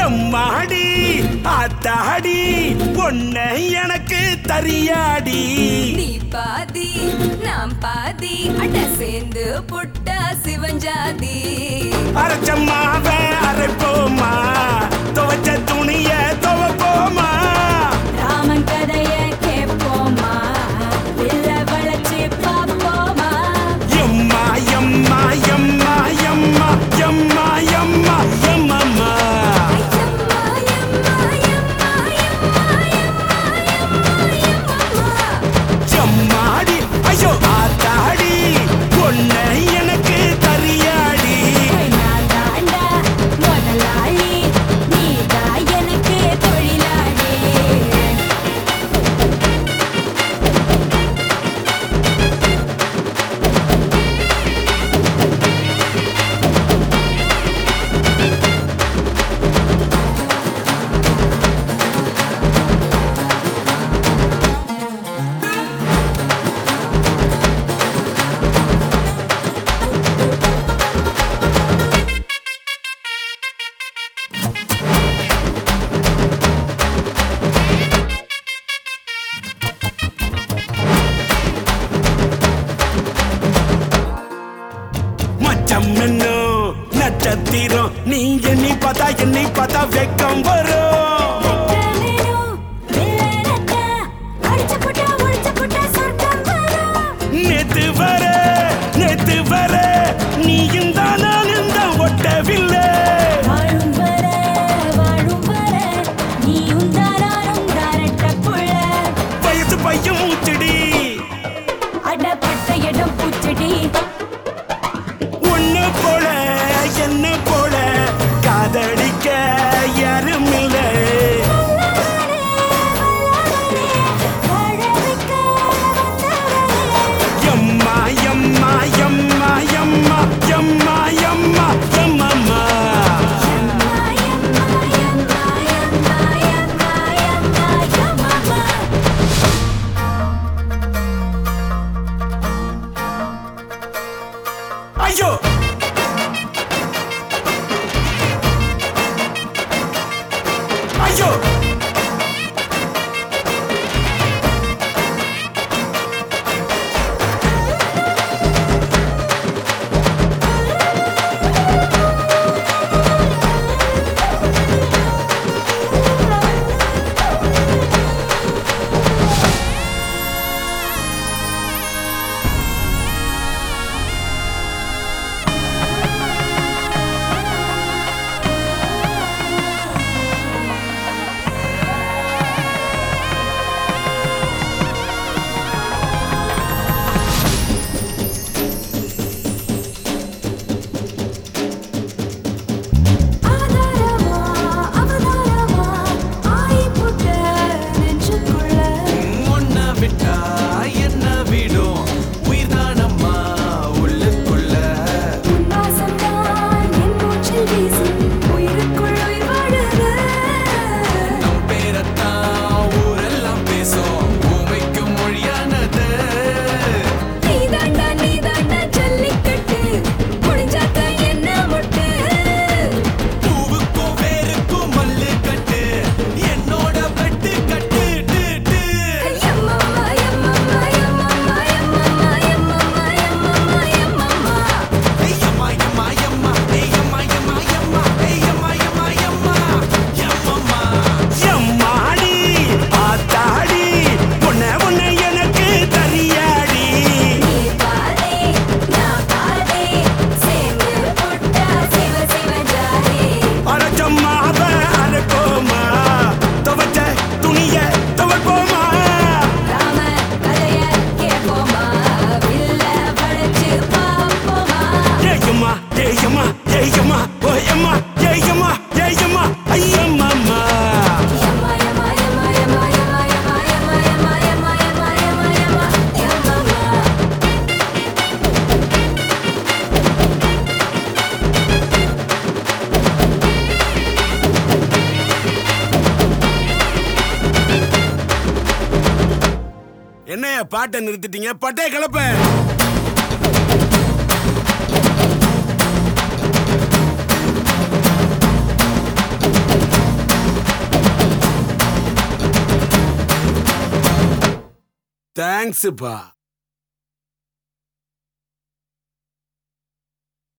எம்மாடி ஆத்தாடி பொண்ணு எனக்கு தரியாடி நீ பாதி நாம் பாதி அட சேர்ந்து புட்டா சிவஞ்சாதி அரைச்சம்மாவ அரைப்போமா துவச்ச துணிய துவப்போமா ராமன் கதைய கேட்போமா இல்ல வளைச்சு பாப்போமா எம்மா எம்மா எம்மா எம்மா எம்மா எம்மா எம்மம்மா எம்மாடி ஐயோ ஆத்தாடி பொண்ணு எனக்கு தரியாடி முதலாளி நீதான் எனக்கு தொழிலாளி மச்சம் என்னோ நட்சத்திரம் நீ என்னை பார்த்தா வெக்கம் வரும் நேத்து வர நீயும் தான் நானும் தான் ஒட்டவில்லை வயசு பையன் மூச்சடி ஒண்ணு போல என்ன போல காதடிக்க யாரும் இல்லை எம்மா எம்மா எம்மா எம்மா எம்மா எம்மா எம்மம்மா ஐயோ ஐயோ என்னைய பாட்டை நிறுத்திட்டீங்க பட்டே கிளப்ப தேங்க்ஸ்ப்பா.